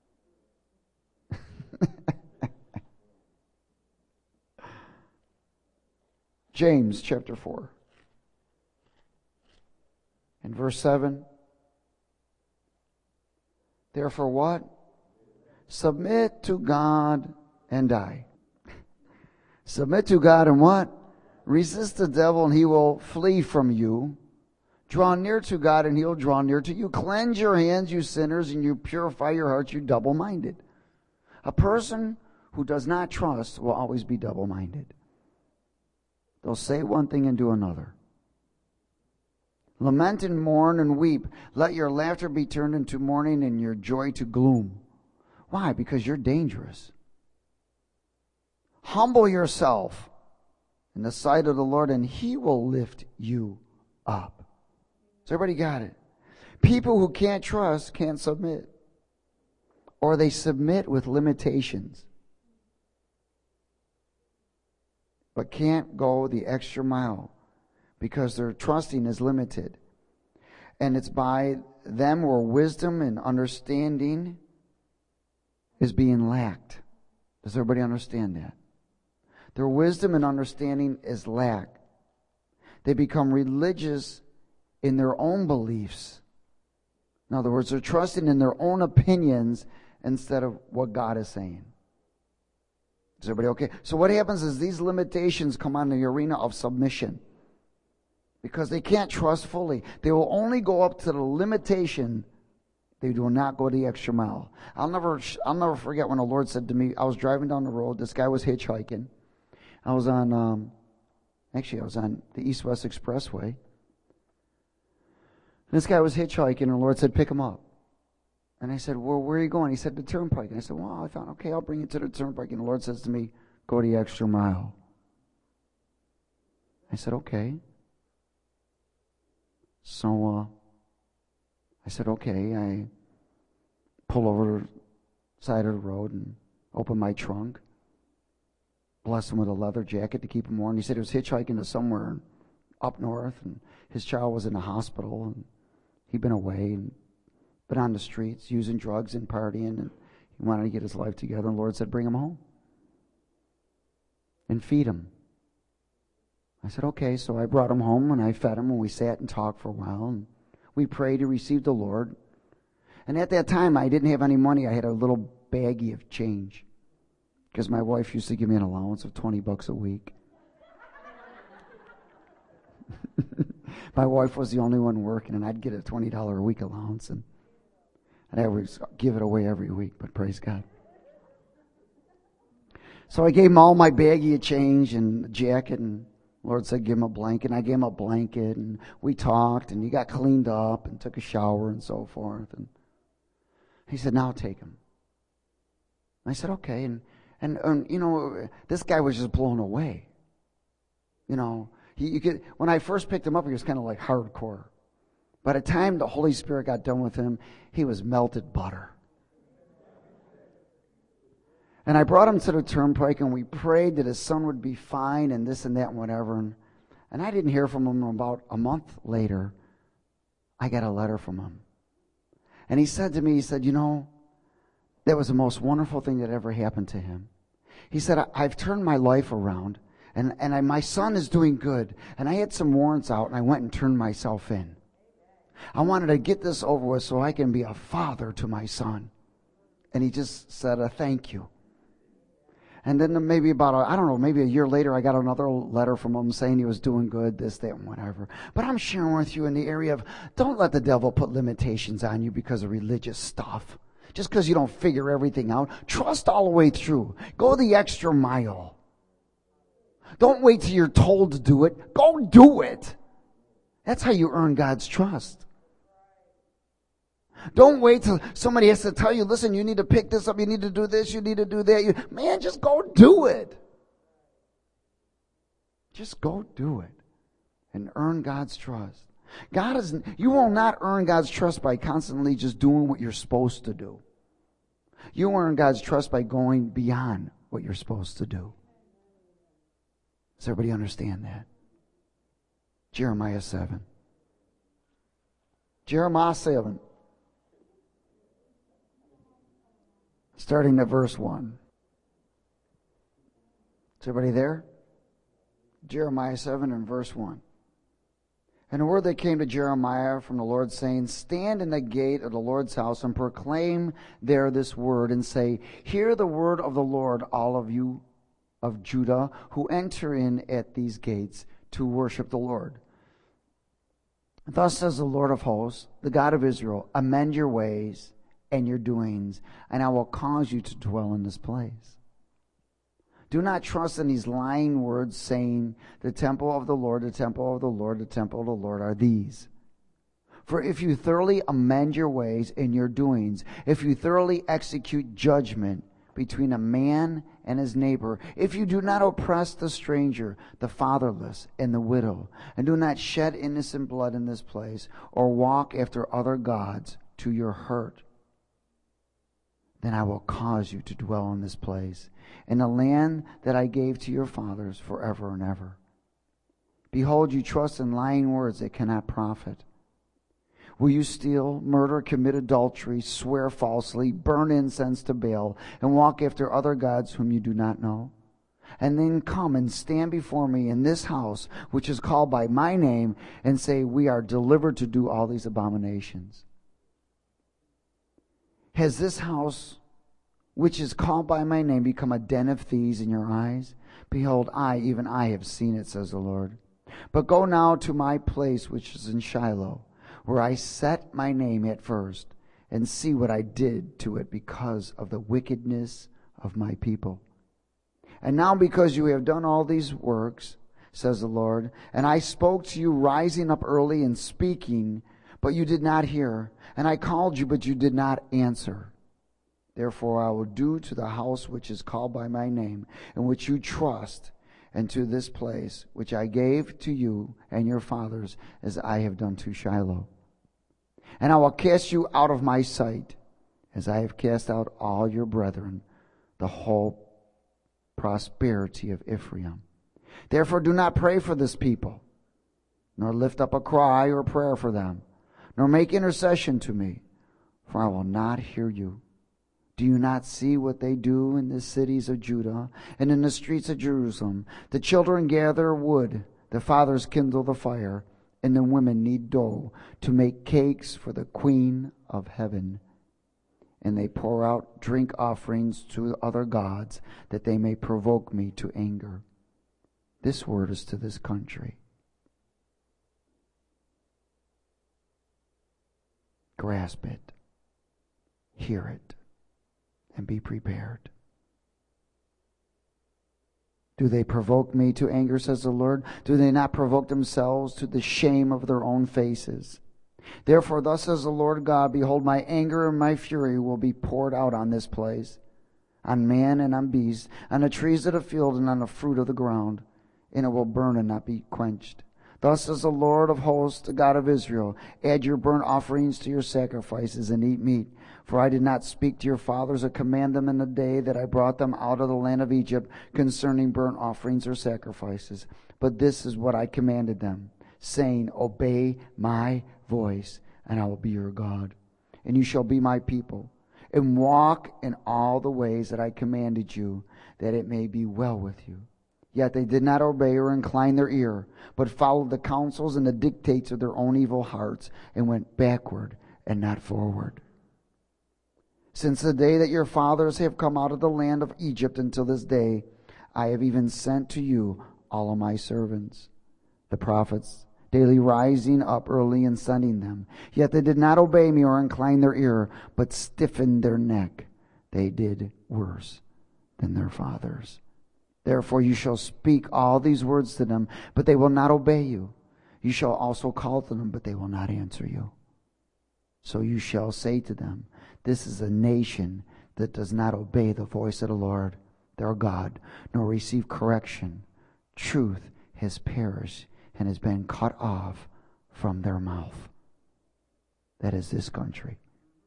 James chapter four. And verse seven. Therefore what? Submit to God and die. Submit to God and what? Resist the devil and he will flee from you. Draw near to God, and he'll draw near to you. Cleanse your hands, you sinners, and you purify your hearts, you double-minded. A person who does not trust will always be double-minded. They'll say one thing and do another. Lament and mourn and weep. Let your laughter be turned into mourning and your joy to gloom. Why? Because you're dangerous. Humble yourself in the sight of the Lord, and he will lift you up. So everybody got it? People who can't trust can't submit. Or they submit with limitations, but can't go the extra mile because their trusting is limited. And it's by them where wisdom and understanding is being lacked. Does everybody understand that? Their wisdom and understanding is lacked. They become religious in their own beliefs. In other words, they're trusting in their own opinions instead of what God is saying. Is everybody okay? So what happens is these limitations come on the arena of submission because they can't trust fully. They will only go up to the limitation. They do not go the extra mile. I'll never, I'll never forget when the Lord said to me, I was driving down the road. This guy was hitchhiking. I was on, um, actually I was on the East-West Expressway. This guy was hitchhiking, and the Lord said, pick him up. And I said, well, where are you going? He said, the turnpike. And I said, well, I thought, okay, I'll bring you to the turnpike. And the Lord says to me, go the extra mile. I said, okay. So uh, I said, okay. I pull over the side of the road and open my trunk. Blessed him with a leather jacket to keep him warm. He said he was hitchhiking to somewhere up north, and his child was in the hospital, and he'd been away and been on the streets using drugs and partying, and he wanted to get his life together. And the Lord said, bring him home and feed him. I said, okay. So I brought him home, and I fed him, and we sat and talked for a while, and we prayed. He received the Lord. And at that time, I didn't have any money. I had a little baggie of change because my wife used to give me an allowance of twenty bucks a week. My wife was the only one working, and I'd get a twenty dollars a week allowance, and I'd always give it away every week, but praise God. So I gave him all my baggie of change and a jacket, and the Lord said, give him a blanket. And I gave him a blanket, and we talked, and he got cleaned up and took a shower and so forth. And he said, now take him. I said, okay. And, and, and, you know, this guy was just blown away. You know, he, you could, when I first picked him up, he was kind of like hardcore. By the time the Holy Spirit got done with him, he was melted butter. And I brought him to the turnpike, and we prayed that his son would be fine and this and that and whatever. And, and I didn't hear from him. About a month later, I got a letter from him. And he said to me, he said, you know, that was the most wonderful thing that ever happened to him. He said, I've turned my life around, and, and I, my son is doing good. And I had some warrants out, and I went and turned myself in. I wanted to get this over with so I can be a father to my son. And he just said a thank you. And then maybe about, a, I don't know, maybe a year later, I got another letter from him saying he was doing good, this, that, and whatever. But I'm sharing with you in the area of don't let the devil put limitations on you because of religious stuff. Just because you don't figure everything out. Trust all the way through. Go the extra mile. Don't wait till you're told to do it. Go do it. That's how you earn God's trust. Don't wait till somebody has to tell you, listen, you need to pick this up, you need to do this, you need to do that. You, man, just go do it. Just go do it and earn God's trust. God isn't, you will not earn God's trust by constantly just doing what you're supposed to do. You earn God's trust by going beyond what you're supposed to do. Does everybody understand that? Jeremiah seven. Jeremiah seven. Starting at verse one. Is everybody there? Jeremiah seven and verse one. And the word that came to Jeremiah from the Lord, saying, stand in the gate of the Lord's house and proclaim there this word, and say, hear the word of the Lord, all of you of Judah, who enter in at these gates to worship the Lord. Thus says the Lord of hosts, the God of Israel, amend your ways and your doings, and I will cause you to dwell in this place. Do not trust in these lying words, saying, the temple of the Lord, the temple of the Lord, the temple of the Lord are these. For if you thoroughly amend your ways and your doings, if you thoroughly execute judgment between a man and his neighbor, if you do not oppress the stranger, the fatherless, and the widow, and do not shed innocent blood in this place, or walk after other gods to your hurt, then I will cause you to dwell in this place, in the land that I gave to your fathers forever and ever. Behold, you trust in lying words that cannot profit. Will you steal, murder, commit adultery, swear falsely, burn incense to Baal, and walk after other gods whom you do not know? And then come and stand before me in this house, which is called by my name, and say, we are delivered to do all these abominations. Has this house, which is called by my name, become a den of thieves in your eyes? Behold, I, even I, have seen it, says the Lord. But go now to my place, which is in Shiloh, where I set my name at first, and see what I did to it because of the wickedness of my people. And now because you have done all these works, says the Lord, and I spoke to you rising up early and speaking, but you did not hear, and I called you, but you did not answer. Therefore I will do to the house which is called by my name, in which you trust, and to this place which I gave to you and your fathers, as I have done to Shiloh. And I will cast you out of my sight, as I have cast out all your brethren, the whole prosperity of Ephraim. Therefore do not pray for this people, nor lift up a cry or prayer for them, nor make intercession to me, for I will not hear you. Do you not see what they do in the cities of Judah and in the streets of Jerusalem? The children gather wood, the fathers kindle the fire, and the women knead dough to make cakes for the Queen of Heaven. And they pour out drink offerings to other gods, that they may provoke me to anger. This word is to this country. Grasp it, hear it, and be prepared. Do they provoke me to anger, says the Lord? Do they not provoke themselves to the shame of their own faces? Therefore, thus says the Lord God, behold, my anger and my fury will be poured out on this place, on man and on beast, on the trees of the field and on the fruit of the ground, and it will burn and not be quenched. Thus says the Lord of hosts, the God of Israel, add your burnt offerings to your sacrifices and eat meat. For I did not speak to your fathers or command them in the day that I brought them out of the land of Egypt concerning burnt offerings or sacrifices. But this is what I commanded them, saying, obey my voice, and I will be your God. And you shall be my people, and walk in all the ways that I commanded you, that it may be well with you. Yet they did not obey or incline their ear, but followed the counsels and the dictates of their own evil hearts, and went backward and not forward. Since the day that your fathers have come out of the land of Egypt until this day, I have even sent to you all of my servants, the prophets, daily rising up early and sending them. Yet they did not obey me or incline their ear, but stiffened their neck. They did worse than their fathers. Therefore you shall speak all these words to them, but they will not obey you. You shall also call to them, but they will not answer you. So you shall say to them, this is a nation that does not obey the voice of the Lord their God, nor receive correction. Truth has perished and has been cut off from their mouth. That is this country.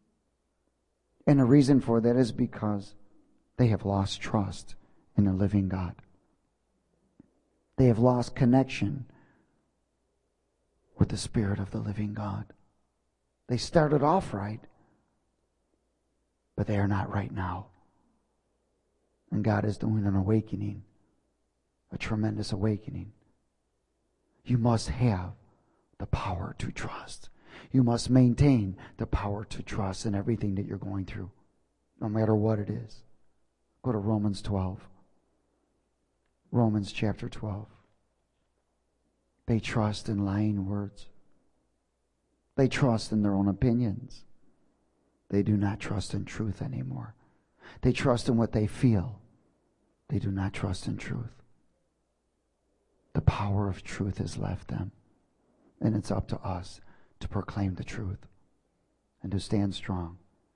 And the reason for that is because they have lost trust in the living God. They have lost connection with the Spirit of the living God. They started off right, but they are not right now. And God is doing an awakening, a tremendous awakening. You must have the power to trust. You must maintain the power to trust in everything that you're going through, no matter what it is. Go to Romans twelve. Romans chapter twelve. They trust in lying words. They trust in their own opinions. They do not trust in truth anymore. They trust in what they feel. They do not trust in truth. The power of truth has left them. And it's up to us to proclaim the truth and to stand strong.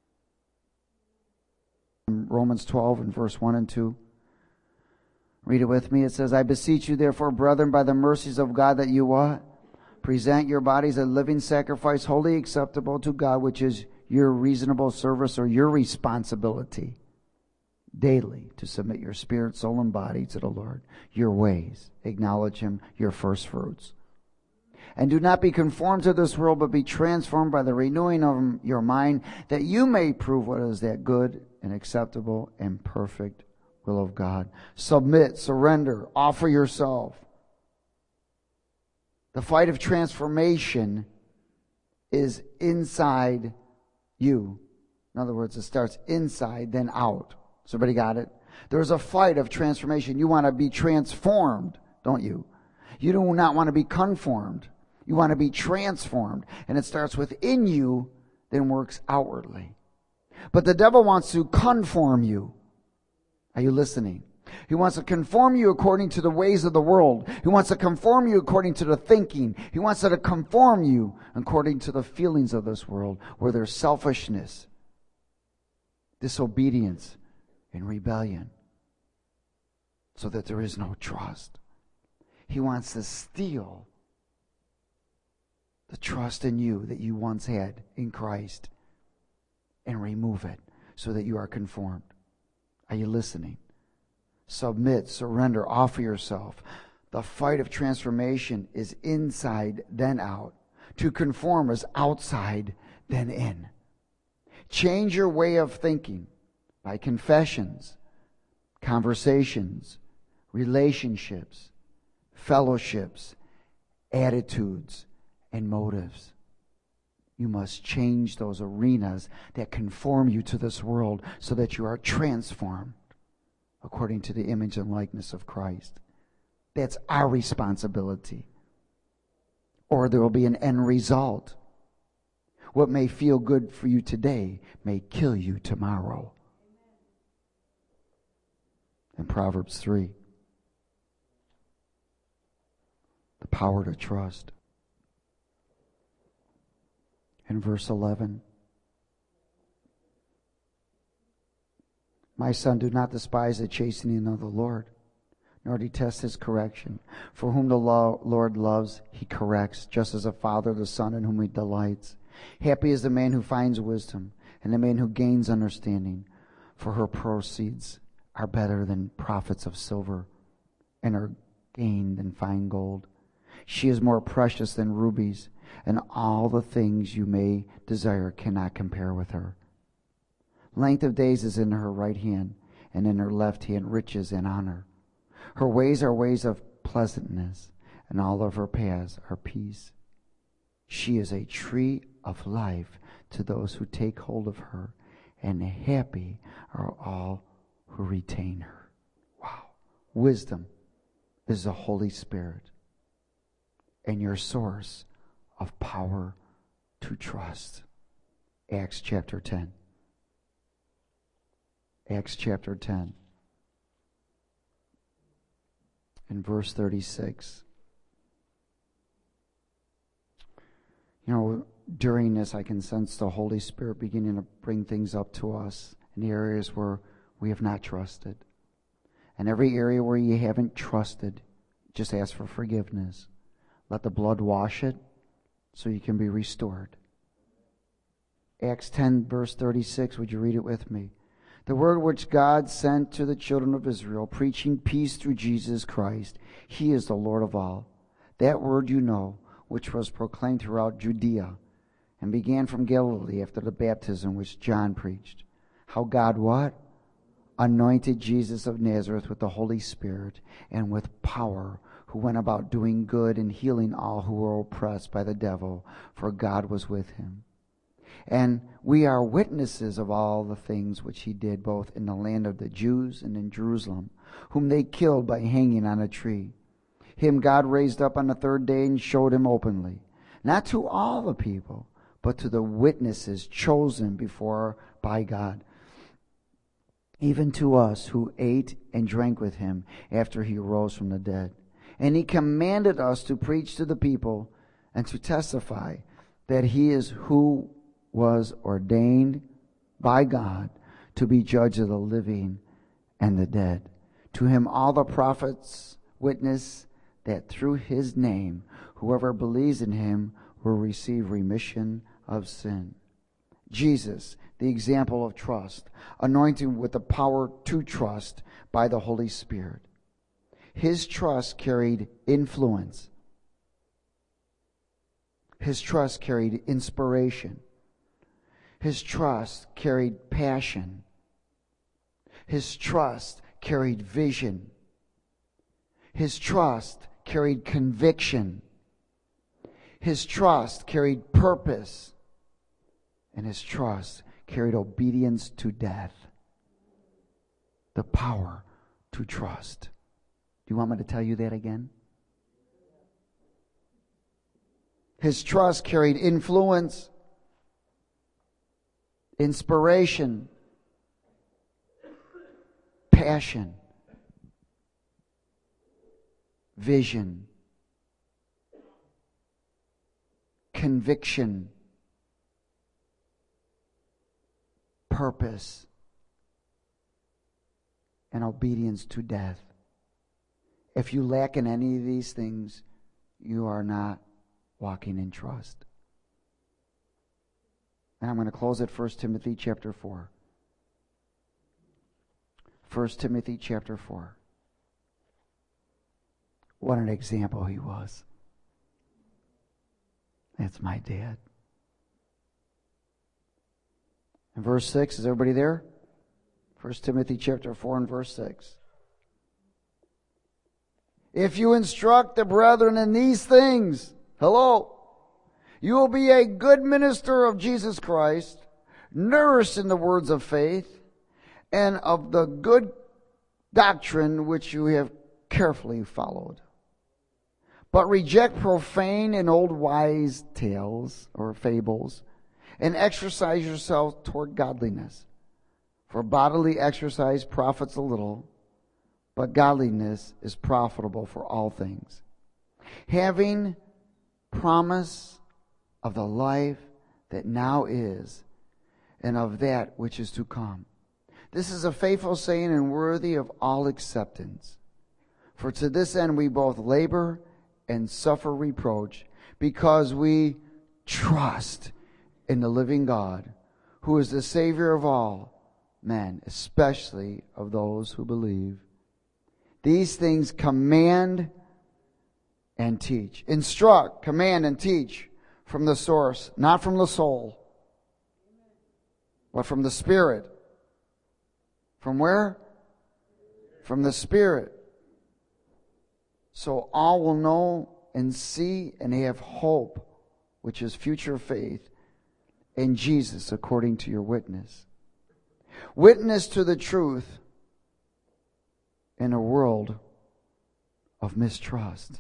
In Romans twelve and verse one and two. Read it with me. It says, I beseech you therefore, brethren, by the mercies of God, that you what? Present your bodies a living sacrifice, wholly acceptable to God, which is your reasonable service or your responsibility daily to submit your spirit, soul, and body to the Lord. Your ways. Acknowledge Him, your first fruits. And do not be conformed to this world, but be transformed by the renewing of your mind, that you may prove what is that good and acceptable and perfect will of God. Submit, surrender, offer yourself. The fight of transformation is inside you. In other words, it starts inside, then out. Has everybody got it? There's a fight of transformation. You want to be transformed, don't you? You do not want to be conformed. You want to be transformed. And it starts within you, then works outwardly. But the devil wants to conform you. Are you listening? He wants to conform you according to the ways of the world. He wants to conform you according to the thinking. He wants to conform you according to the feelings of this world, where there's selfishness, disobedience, and rebellion, so that there is no trust. He wants to steal the trust in you that you once had in Christ and remove it so that you are conformed. Are you listening? Submit, surrender, offer yourself. The fight of transformation is inside, then out. To conform is outside, then in. Change your way of thinking by confessions, conversations, relationships, fellowships, attitudes, and motives. You must change those arenas that conform you to this world so that you are transformed according to the image and likeness of Christ. That's our responsibility. Or there will be an end result. What may feel good for you today may kill you tomorrow. In Proverbs three, the power to trust. In verse eleven, my son, do not despise the chastening of the Lord, nor detest His correction. For whom the Lord loves, He corrects, just as a father the son in whom He delights. Happy is the man who finds wisdom, and the man who gains understanding, for her proceeds are better than profits of silver, and are gained than fine gold. She is more precious than rubies, and all the things you may desire cannot compare with her. Length of days is in her right hand, and in her left hand riches and honor. Her ways are ways of pleasantness, and all of her paths are peace. She is a tree of life to those who take hold of her, and happy are all who retain her. Wow. Wisdom is the Holy Spirit and your source of power to trust. Acts chapter ten. Acts chapter ten. In verse thirty-six. You know, during this I can sense the Holy Spirit beginning to bring things up to us in the areas where we have not trusted. And every area where you haven't trusted, just ask for forgiveness. Let the blood wash it so you can be restored. Acts ten, verse thirty-six, would you read it with me? The word which God sent to the children of Israel, preaching peace through Jesus Christ. He is the Lord of all. That word you know, which was proclaimed throughout Judea, and began from Galilee after the baptism which John preached. How God what? Anointed Jesus of Nazareth with the Holy Spirit and with power, who went about doing good and healing all who were oppressed by the devil, for God was with him. And we are witnesses of all the things which he did, both in the land of the Jews and in Jerusalem, whom they killed by hanging on a tree. Him God raised up on the third day and showed him openly, not to all the people, but to the witnesses chosen before by God, even to us who ate and drank with him after he rose from the dead. And he commanded us to preach to the people and to testify that he is who was ordained by God to be judge of the living and the dead. To him all the prophets witness that through his name whoever believes in him will receive remission of sin. Jesus, the example of trust, anointing with the power to trust by the Holy Spirit. His trust carried influence. His trust carried inspiration. His trust carried passion. His trust carried vision. His trust carried conviction. His trust carried purpose. And his trust carried obedience to death. The power to trust. Do you want me to tell you that again? His trust carried influence, inspiration, passion, vision, conviction, purpose, and obedience to death. If you lack in any of these things, you are not walking in trust. And I'm going to close at First Timothy chapter four. First Timothy chapter four. What an example he was. That's my dad. And verse six, is everybody there? First Timothy chapter four and verse six. If you instruct the brethren in these things, hello, you will be a good minister of Jesus Christ, nourished in the words of faith, and of the good doctrine which you have carefully followed. But reject profane and old wise tales or fables, and exercise yourself toward godliness. For bodily exercise profits a little, but godliness is profitable for all things, having promise of the life that now is, and of that which is to come. This is a faithful saying and worthy of all acceptance. For to this end we both labor and suffer reproach, because we trust in the living God, who is the Savior of all men, especially of those who believe. These things command and teach. Instruct, command, and teach from the source, not from the soul, but from the Spirit. From where? From the Spirit. So all will know and see and have hope, which is future faith, in Jesus according to your witness. Witness to the truth in a world of mistrust.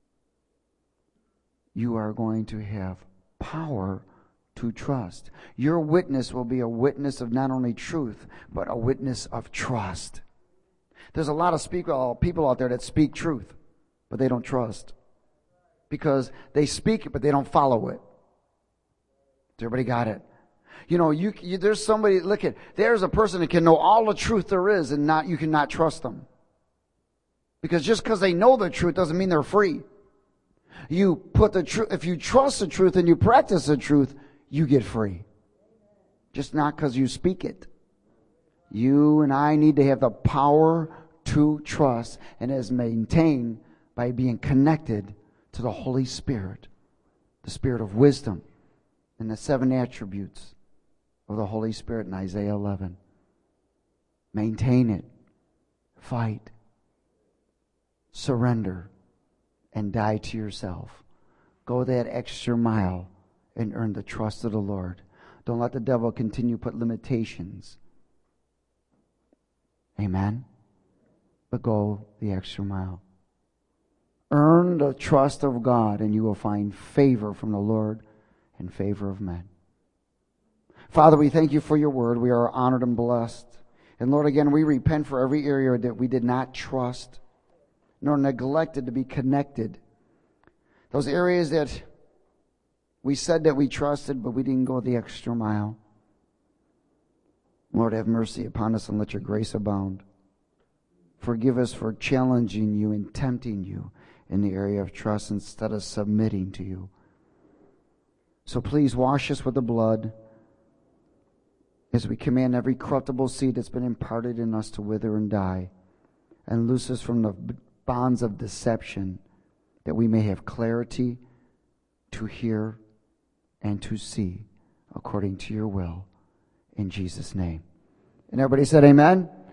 You are going to have power to trust. Your witness will be a witness of not only truth, but a witness of trust. There's a lot of speak, uh, people out there that speak truth, but they don't trust. Because they speak it, but they don't follow it. Everybody got it? You know, you, you there's somebody, look at, there's a person that can know all the truth there is, and not you cannot trust them. Because just because they know the truth doesn't mean they're free. You put the truth, if you trust the truth and you practice the truth, you get free. Just not because you speak it. You and I need to have the power to trust, and is maintained by being connected to the Holy Spirit, the Spirit of wisdom, and the seven attributes of the Holy Spirit in Isaiah eleven. Maintain it. Fight. Surrender. And die to yourself. Go that extra mile and earn the trust of the Lord. Don't let the devil continue to put limitations. Amen? But go the extra mile. Earn the trust of God, and you will find favor from the Lord and favor of men. Father, we thank you for your word. We are honored and blessed. And Lord, again, we repent for every area that we did not trust nor neglected to be connected. Those areas that we said that we trusted, but we didn't go the extra mile. Lord, have mercy upon us and let your grace abound. Forgive us for challenging you and tempting you in the area of trust instead of submitting to you. So please wash us with the blood as we command every corruptible seed that's been imparted in us to wither and die, and loose us from the bonds of deception, that we may have clarity to hear and to see according to your will. In Jesus' name. And everybody said amen.